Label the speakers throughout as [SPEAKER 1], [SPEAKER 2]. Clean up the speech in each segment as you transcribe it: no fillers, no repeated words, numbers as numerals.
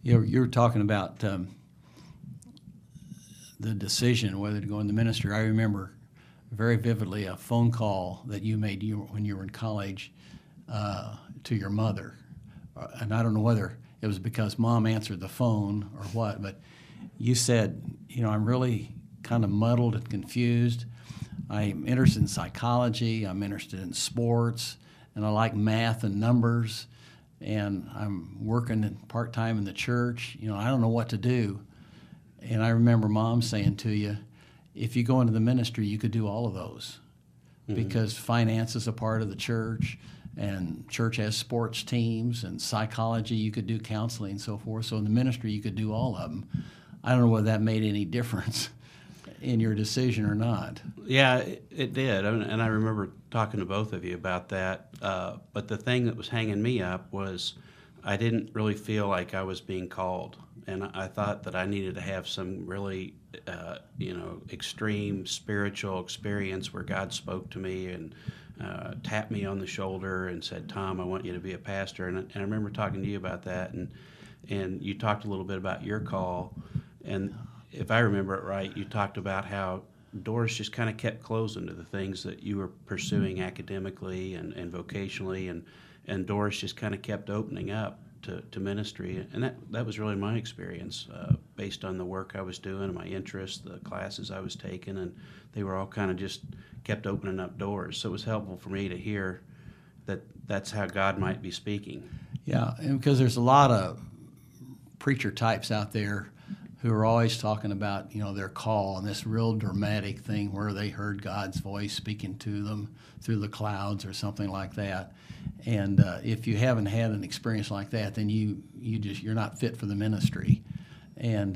[SPEAKER 1] You're talking about the decision whether to go in the ministry. I remember very vividly a phone call that you made when you were in college to your mother. And I don't know whether it was because Mom answered the phone or what, but you said, I'm really kind of muddled and confused. I'm interested in psychology, I'm interested in sports, and I like math and numbers, and I'm working part-time in the church. I don't know what to do. And I remember Mom saying to you, if you go into the ministry, you could do all of those, because finance is a part of the church, and church has sports teams, and psychology, you could do counseling and so forth. So in the ministry, you could do all of them. I don't know whether that made any difference in your decision or not.
[SPEAKER 2] Yeah, it did. And I remember talking to both of you about that. But the thing that was hanging me up was I didn't really feel like I was being called. And I thought that I needed to have some really, extreme spiritual experience where God spoke to me and tapped me on the shoulder and said, Tom, I want you to be a pastor. And I remember talking to you about that. And you talked a little bit about your call. And if I remember it right, you talked about how doors just kind of kept closing to the things that you were pursuing academically and vocationally, and doors just kind of kept opening up to ministry. And that was really my experience based on the work I was doing and my interests, the classes I was taking, and they were all kind of just kept opening up doors. So it was helpful for me to hear that that's how God might be speaking.
[SPEAKER 1] Yeah, and because there's a lot of preacher types out there who are always talking about, their call and this real dramatic thing where they heard God's voice speaking to them through the clouds or something like that. And if you haven't had an experience like that, then you're not fit for the ministry. And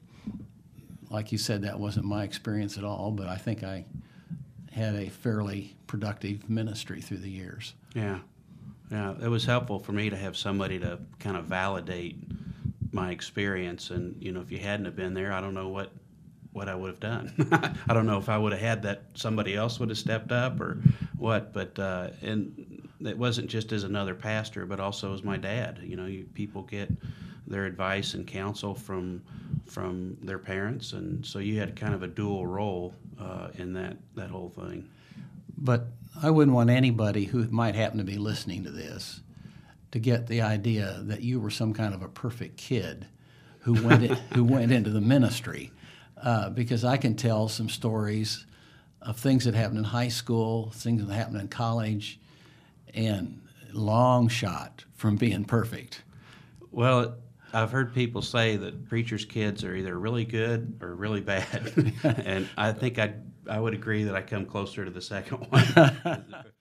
[SPEAKER 1] like you said, that wasn't my experience at all, but I think I had a fairly productive ministry through the years.
[SPEAKER 2] Yeah, it was helpful for me to have somebody to kind of validate my experience, and if you hadn't have been there, I don't know what I would have done. I don't know if I would have had that somebody else would have stepped up or what, but and it wasn't just as another pastor, but also as my dad. People get their advice and counsel from their parents, and so you had kind of a dual role in that whole thing.
[SPEAKER 1] But I wouldn't want anybody who might happen to be listening to this to get the idea that you were some kind of a perfect kid who went into the ministry, because I can tell some stories of things that happened in high school, things that happened in college, and long shot from being perfect.
[SPEAKER 2] Well, I've heard people say that preachers' kids are either really good or really bad, and I think I would agree that I come closer to the second one.